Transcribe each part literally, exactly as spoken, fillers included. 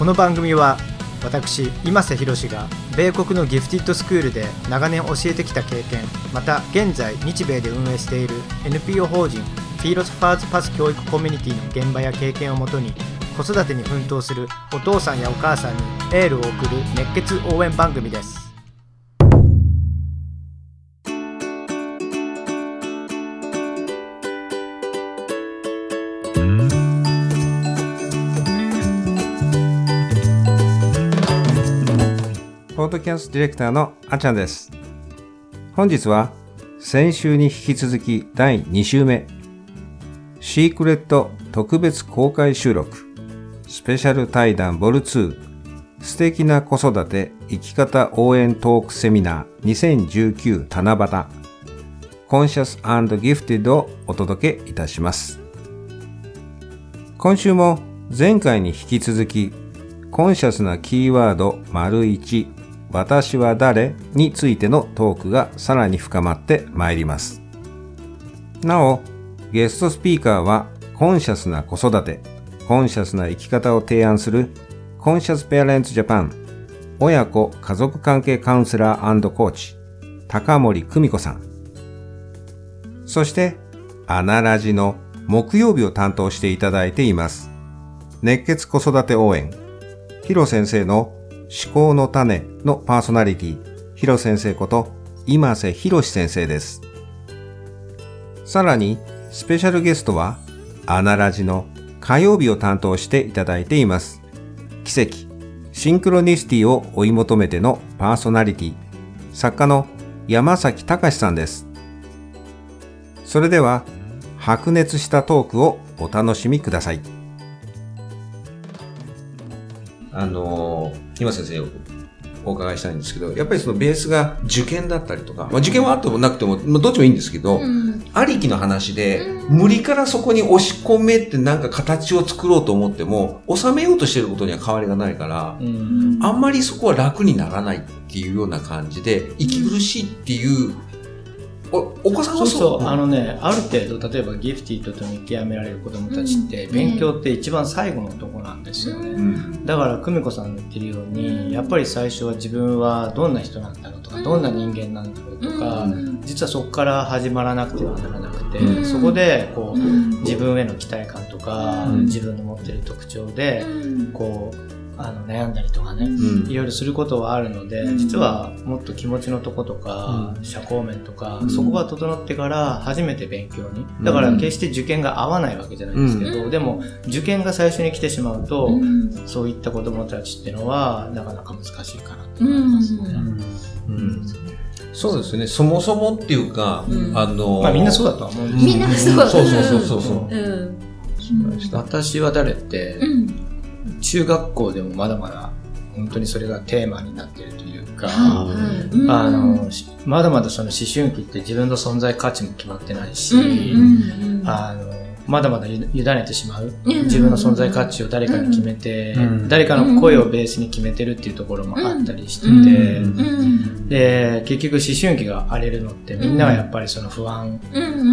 この番組は私今瀬博が米国のギフティッドスクールで長年教えてきた経験、また現在日米で運営している エヌピーオー 法人フィーロスファーズパス教育コミュニティの現場や経験をもとに、子育てに奮闘するお父さんやお母さんにエールを送る熱血応援番組です。 ポッドキャストディレクターのあちゃんです。本日は先週に引き続きだいに週目、シークレット特別公開収録スペシャル対談ボルツー、素敵な子育て生き方応援トークセミナーにせんじゅうきゅう七夕コンシャス&ギフテッドをお届けいたします。今週も前回に引き続きコンシャスなキーワード いち私は誰についてのトークがさらに深まってまいります。なお、ゲストスピーカーはコンシャスな子育て、コンシャスな生き方を提案するコンシャスペアレンツジャパン親子家族関係カウンセラー&コーチ高森久美子さん、そしてアナラジの木曜日を担当していただいています熱血子育て応援ヒロ先生の思考の種のパーソナリティ、ヒロ先生こと今瀬博先生です。さらにスペシャルゲストはアナラジの火曜日を担当していただいています奇跡シンクロニシティを追い求めてのパーソナリティ、作家の山崎隆さんです。それでは白熱したトークをお楽しみください。あのー、今先生お伺いしたいんですけど、やっぱりそのベースが受験だったりとか、まあ、受験はあってもなくても、まあ、どっちもいいんですけど、うん、ありきの話で、うん、無理からそこに押し込めってなんか形を作ろうと思っても収めようとしてることには変わりがないから、うん、あんまりそこは楽にならないっていうような感じで息苦しいっていうお, お子さんはそうそうそう、あのね、ある程度例えばギフティッドと見極められる子どもたちって、うん、勉強って一番最後のとこなんですよね、うん、だから久美子さんの言ってるようにやっぱり最初は自分はどんな人なんだろうとか、うん、どんな人間なんだろうとか、うん、実はそこから始まらなくてはならなくて、うん、そこでこう、うん、自分への期待感とか、うん、自分の持っている特徴で、うん、こうあの悩んだりとかね、うん、いろいろすることはあるので、うん、実はもっと気持ちのとことか、うん、社交面とか、うん、そこが整ってから初めて勉強に、だから決して受験が合わないわけじゃないんですけど、うん、でも受験が最初に来てしまうと、うん、そういった子どもたちっていうのはなかなか難しいかなと思いますね、うんうんうん、 そうですね。そもそもっていうか、うん、あのーまあ、みんなそうだとは思うんですみんなそうだ、 そうそうそうそうそう、 うんうん、私は誰って、うん中学校でもまだまだ本当にそれがテーマになっているというか、うん、あのまだまだその思春期って自分の存在価値も決まってないし、うん、あのまだまだ委ねてしまう、うん、自分の存在価値を誰かに決めて、うん、誰かの声をベースに決めてるっていうところもあったりしてて、うん、で結局思春期が荒れるのってみんなはやっぱりその不安、うんうん、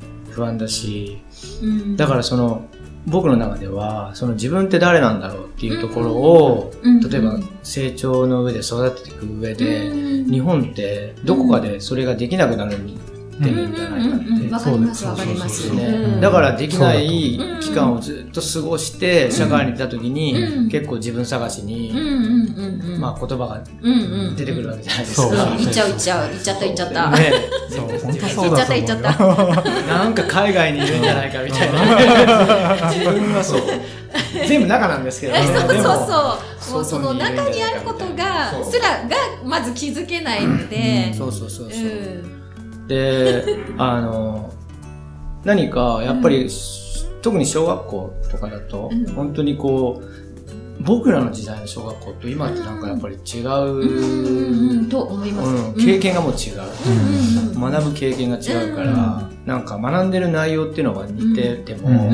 不安だし、うん、だからその僕の中ではその自分って誰なんだろうっていうところを、うん、例えば成長の上で育てていく上で、うん、日本ってどこかでそれができなくなるってるんじゃないかって、うんうん、 わかりますわかります、 ね、だからできない期間をずっと過ごして社会に出た時に、うん、結構自分探しに、うんうんうんまあ、言葉が出てくるわけじゃないですか、 うんうん、言っちゃう言っちゃう言っちゃった言っちゃった、 ね、 そう本当そうだと思うよ。言っちゃった言っちゃったなんか海外にいるんじゃないかみたいな自分はそう全部中なんですけどね。 そうそうそうもうその中にあることがすらがまず気づけないので、 うん、そうそうそうそう、うんで、あの、何かやっぱり、うん、特に小学校とかだと、うん、本当にこう、僕らの時代の小学校と今ってなんかやっぱり違う、 うんうん、と思います、 うん、経験がもう違う、うん、学ぶ経験が違うから、うん、なんか学んでる内容っていうのが似てても、うん、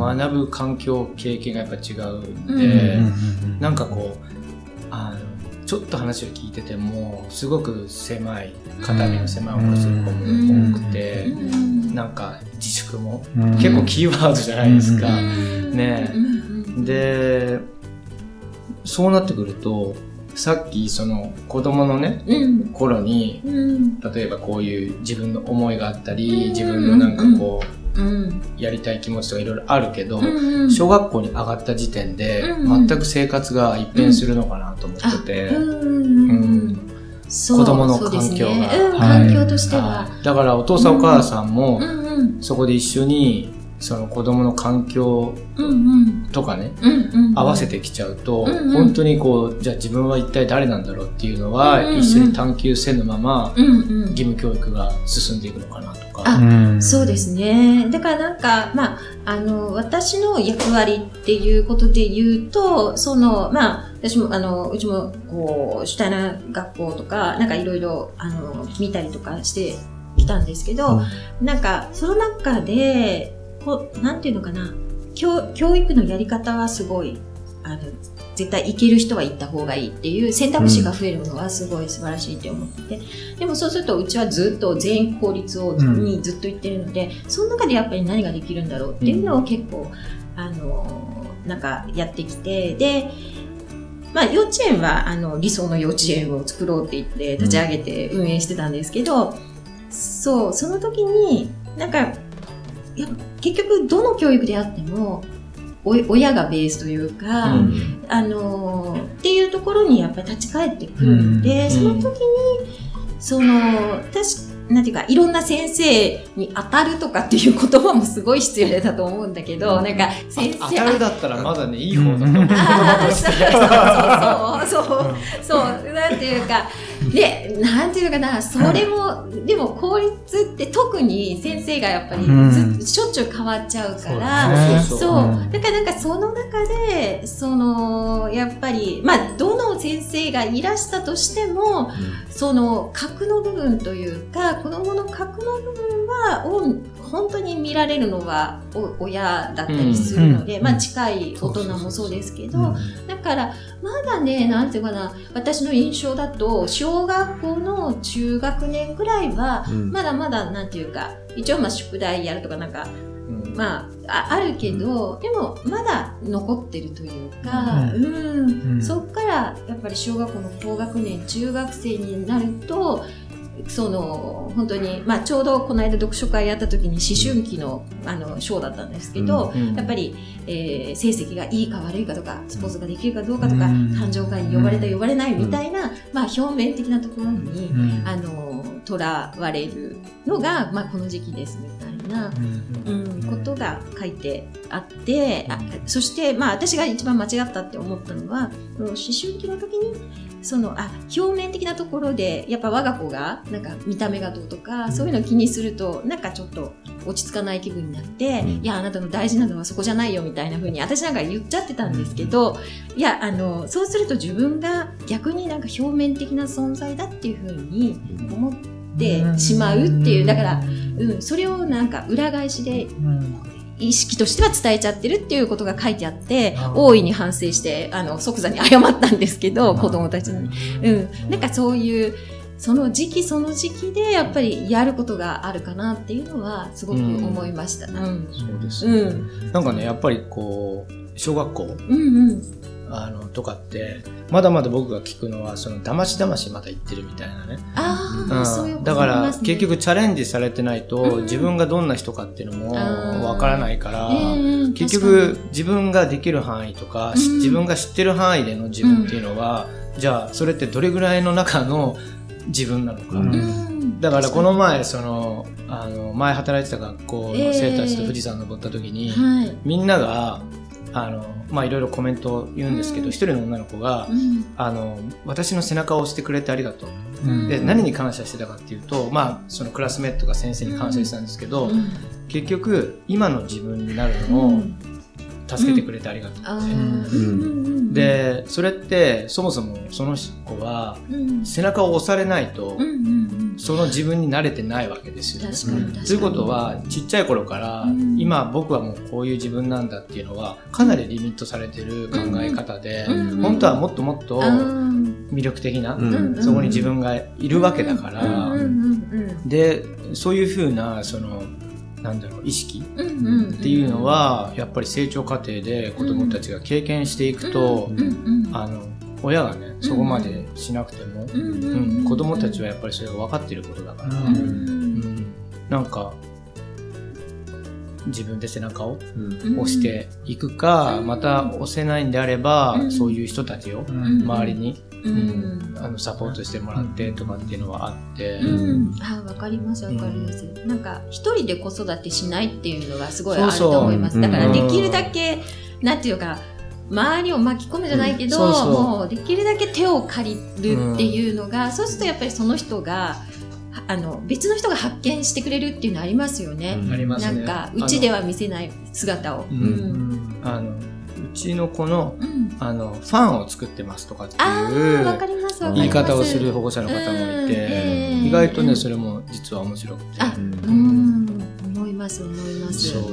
学ぶ環境、経験がやっぱ違うんで、うん、なんかこう、あのちょっと話を聞いててもすごく狭い肩身の狭い思いする子も多くて、なんか自粛も結構キーワードじゃないですか、ね、でそうなってくるとさっきその子供のね、うん、頃に、うん、例えばこういう自分の思いがあったり、うん、自分のなんかこう、うん、やりたい気持ちとかいろいろあるけど、うん、小学校に上がった時点で、うん、全く生活が一変するのかなと思ってて、うんうん、子供の環境が、ねうんはい、環境としては、 はい、だからお父さんお母さんも、うんうん、そこで一緒にその子供の環境とかね、うんうん、合わせてきちゃうと、うんうん、本当にこうじゃあ自分は一体誰なんだろうっていうのは、うんうん、一緒に探求せぬまま、うんうん、義務教育が進んでいくのかなとか、 あ、うん、そうですね。だからなんかまああの私の役割っていうことで言うと、そのまあ私もあのうちもこうシュタイナー学校とかなんかいろいろあの見たりとかしてきたんですけど、うん、なんかその中でこうなんていうのかな、教、教育のやり方はすごいあの絶対行ける人は行った方がいいっていう選択肢が増えるのはすごい素晴らしいって思ってて、うん、でもそうするとうちはずっと全員公立をにずっと行ってるので、うん、その中でやっぱり何ができるんだろうっていうのを結構あのなんかやってきて、でまあ、幼稚園はあの理想の幼稚園を作ろうって言って立ち上げて運営してたんですけど、うん、そうその時になんかいや結局どの教育であっても親がベースというか、うん、あのー、っていうところにやっぱり立ち返ってくるので、うん、その時にその確かなんていうかいろんな先生に当たるとかっていう言葉もすごい必要だと思うんだけど、なんか先生当たるだったらまだねいい方だと思う。 そうそうそうそうそうなんていうかでなんていうかな、それもでも公立って特に先生がやっぱりずしょっちゅう変わっちゃうから、そうだからなんかその中でそのやっぱりまあどの先生がいらしたとしても、その核の部分というか子供の核の部分はを本当に見られるのは親だったりするので、うん、まあ近い大人もそうですけど、うん、だからまだねなんていうかな、私の印象だと小学校の中学年くらいはまだまだなんていうか一応まあ宿題やるとかなんか、うん、まあ あ, あるけど、うん、でもまだ残ってるというか、うんうんうん、そっからやっぱり小学校の高学年中学生になるとその本当に、まあ、ちょうどこの間読書会やった時に思春期のあの章だったんですけど、うん、やっぱり、えー、成績がいいか悪いかとかスポーツができるかどうかとか、うん、誕生会に呼ばれた呼ばれないみたいな、うんまあ、表面的なところに、うん、あのとらわれるのが、まあ、この時期ですみたいな、うんうん、ことが書いてあって、あそして、まあ、私が一番間違ったって思ったのは思春期の時にそのあ表面的なところでやっぱ我が子がなんか見た目がどうとか、うん、そういうのを気にするとなんかちょっと落ち着かない気分になって、うん、いやあなたの大事なのはそこじゃないよみたいな風に私なんか言っちゃってたんですけど、うん、いやあのそうすると自分が逆になんか表面的な存在だっていう風に思ってしまうっていう、だから、うん、それをなんか裏返しで、うん意識としては伝えちゃってるっていうことが書いてあって大いに反省してあの即座に謝ったんですけど子供たちに、うん、なんかそういうその時期その時期でやっぱりやることがあるかなっていうのはすごく思いました、うんうん、 そうですね、うん、なんかねやっぱりこう小学校、うんうんあのとかってまだまだ僕が聞くのはそのだましだましまだ言ってるみたいなね。 ああ、うん、そういうことだから結局チャレンジされてないと、うん、自分がどんな人かっていうのもわからないから、えー、結局自分ができる範囲とか、うん、自分が知ってる範囲での自分っていうのは、うん、じゃあそれってどれぐらいの中の自分なのか、うん、だからこの前そのあの前働いてた学校の生徒たちと富士山登った時に、えーはい、みんながあのまあいろいろコメントを言うんですけど、一、うん、人の女の子が、うん、あの私の背中を押してくれてありがとう、うん、で何に感謝してたかっていうと、まあそのクラスメートが先生に感謝してたんですけど、うん、結局今の自分になるのを助けてくれてありがとうって、うん、でそれってそもそもその子は背中を押されないと、うん、その自分に慣れてないわけですよ。確かに確かに。ということはちっちゃい頃から、うん、今僕はもうこういう自分なんだっていうのはかなりリミットされてる考え方で、うん、本当はもっともっと魅力的な、うん、そこに自分がいるわけだから、うん、でそういうふうなそのなんだろう意識っていうのはやっぱり成長過程で子どもたちが経験していくと、あの親がねそこまでしなくても、うん、子どもたちはやっぱりそれが分かっていることだから、うんうん、なんか自分で背中を押していくか、また押せないんであれば、そういう人たちを周りに、うん、あのサポートしてもらってとかっていうのはあって、うん、 あ、わかりますわかります、うん、なんか一人で子育てしないっていうのがすごいあると思います。そうそう、だからできるだけ、うん、なんていうか周りを巻き込むじゃないけど、うん、そうそう、もうできるだけ手を借りるっていうのが、うん、そうするとやっぱりその人があの別の人が発見してくれるっていうのありますよね、 うん、ありますね。 なんかうちでは見せない姿を、うんうん、 あのうちの子の、うん、あのファンを作ってますとかっていう言い方をする保護者の方もいて、えー、意外とねそれも実は面白くて、 あ、うん、思います思います。 そう、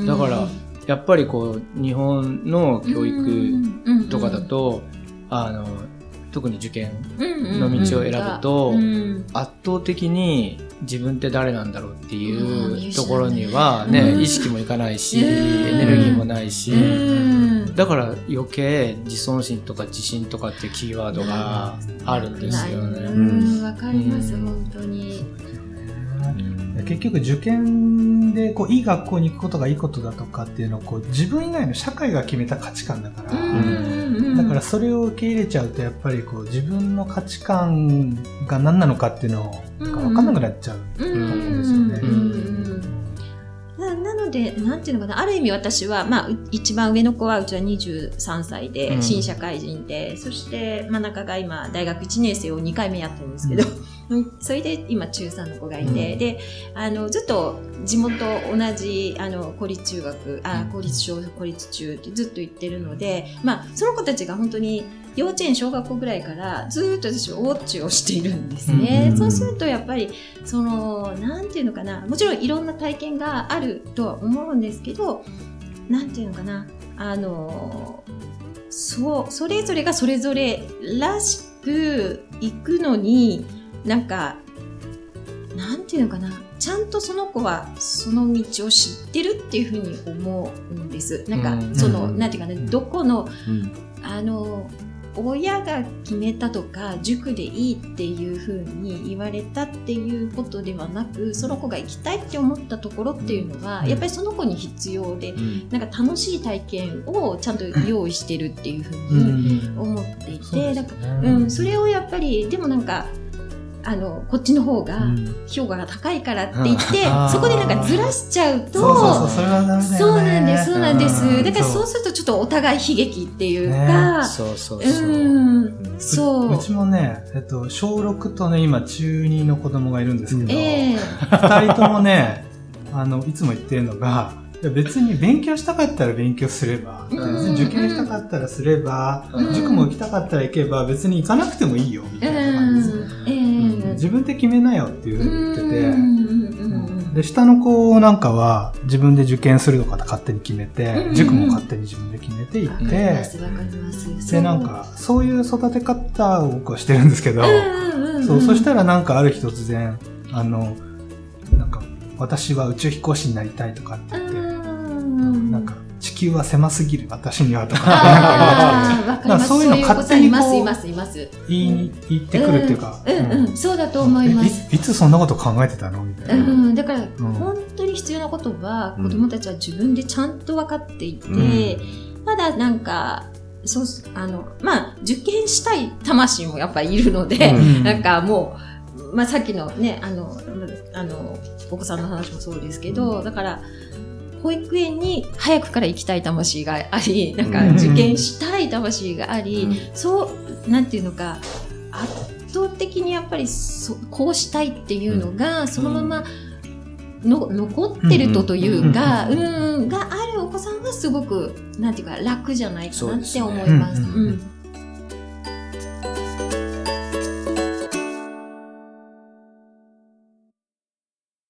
だからやっぱりこう日本の教育とかだと、あの特に受験の道を選ぶと圧倒的に自分って誰なんだろうっていうところにはね、意識もいかないし、エネルギーもないし、だから余計自尊心とか自信とかっていうキーワードがあるんですよね。 わかります、本当に。 結局受験でこういい学校に行くことがいいことだとかっていうのをこう自分以外の社会が決めた価値観だから、だからそれを受け入れちゃうとやっぱりこう自分の価値観が何なのかっていうのが分かんなくなっちゃうと思うんですよね。 な, なのでなんていうのかな、ある意味私は、まあ、一番上の子はうちはにじゅうさんさいで、うん、新社会人で、そして真ん中が今大学いちねん生をにかいめやってるんですけど、うん、それで今中さんの子がいて、うん、であのずっと地元同じあの公立中学、あ公立小公立中ってずっと行ってるので、まあ、その子たちが本当に幼稚園小学校ぐらいからずっと私はウォッチをしているんですね、うん、そうするとやっぱりそのなんていうのかな、もちろんいろんな体験があるとは思うんですけど、なんていうのかな、あのそうそれぞれがそれぞれらしくいくのに、なんかなんていうのかな、ちゃんとその子はその道を知ってるっていうふうに思うんです。なんか、うん、その、うん、なんていうかね、どこの、うん、あの親が決めたとか塾でいいっていう風に言われたっていうことではなく、その子が行きたいって思ったところっていうのは、うん、やっぱりその子に必要で、うん、なんか楽しい体験をちゃんと用意してるっていう風に思っていて、うん、だから、うん、それをやっぱりでもなんかあのこっちの方が評価が高いからって言って、うん、そこでなんかずらしちゃうと、 そうそうそう、それはダメだよね。 そうなんですそうなんです、うん、だからそうするとちょっとお互い悲劇っていうか、 ね、そうそうそう、うん、 そう う, うちもね、えっと、しょうろくとね今中にの子供がいるんですけど、えー、ふたりともねあのいつも言ってるのが、別に勉強したかったら勉強すれば、別に受験したかったらすれば、うん、塾も行きたかったら行けば別に行かなくてもいいよみたいな感じです、うんえー、自分で決めなよっていうふうに言ってて、うん、で下の子なんかは自分で受験するのか勝手に決めて、うん、塾も勝手に自分で決めて行って、でなんかそういう育て方を僕はしてるんですけど、そうそしたらなんかある日突然あのなんか私は宇宙飛行士になりたいとかって言って、なんか地球は狭すぎる私にはとかなんかそういうの勝手にこう言い言ってくるっていうか、 うんうんうん、そうだと思います。 い, いつそんなこと考えてたのみたいな、うん、 だから、うん、本当に必要なことは子供たちは自分でちゃんと分かっていて、うん、ただなんかそうあの、まあ、受験したい魂もやっぱりいるので、うん、なんかもう、まあ、さっきのねあのあのお子さんの話もそうですけど、うん、だから保育園に早くから行きたい魂があり、なんか受験したい魂があり、うん、そうなんていうのか圧倒的にやっぱりそこうしたいっていうのがそのままの残ってるとというか、うんうん、があるお子さんはすごくなんていうか楽じゃないかなって思います。うんうんうん、